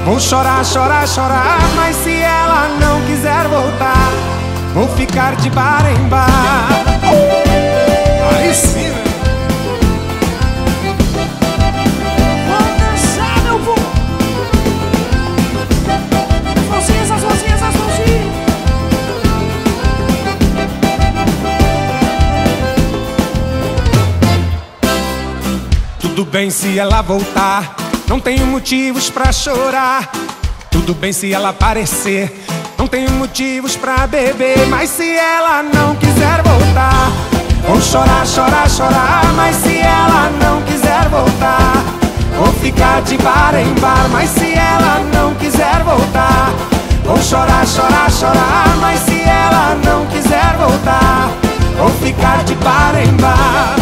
Vou chorar, chorar, chorar, mas se ela não quiser voltar, vou ficar de bar em bar. Aí sim, né? Vou dançar, meu povo. As mãozinhas, as mãozinhas, as mãozinhas. Tudo bem se ela voltar, não tenho motivos pra chorar. Tudo bem se ela aparecer, não tenho motivos pra beber. Mas se ela não quiser voltar, vou chorar, chorar, chorar. Mas se ela não quiser voltar, vou ficar de bar em bar. Mas se ela não quiser voltar, vou chorar, chorar, chorar. Mas se ela não quiser voltar, vou ficar de bar em bar.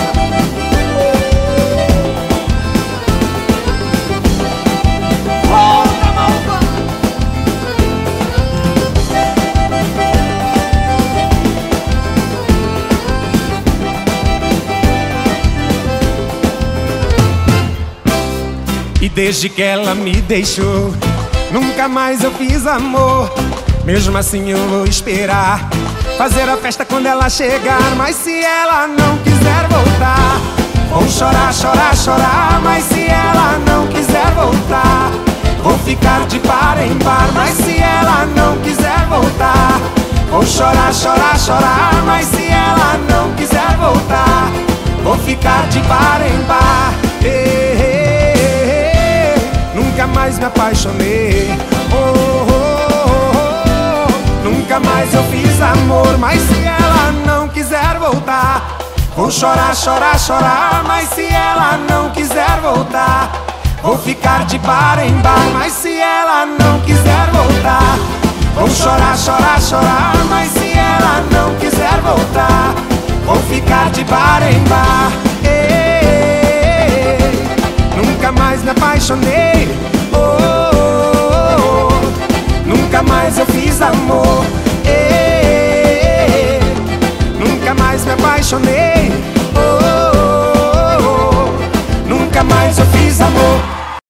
E desde que ela me deixou, nunca mais eu fiz amor. Mesmo assim eu vou esperar, fazer a festa quando ela chegar. Mas se ela não quiser voltar, vou chorar, chorar, chorar. Mas se ela não quiser voltar, vou ficar de bar em bar. Mas se ela não quiser voltar, vou chorar, chorar, chorar. Mas se ela não quiser voltar, vou ficar de bar em bar. Nunca mais me apaixonei, nunca mais eu fiz amor. Mas se ela não quiser voltar, vou chorar, chorar, chorar. Mas se ela não quiser voltar, vou ficar de bar em bar. Mas se ela não quiser voltar, vou chorar, chorar, chorar. Mas se ela não quiser voltar, vou ficar de bar em bar. Nunca mais me apaixonei,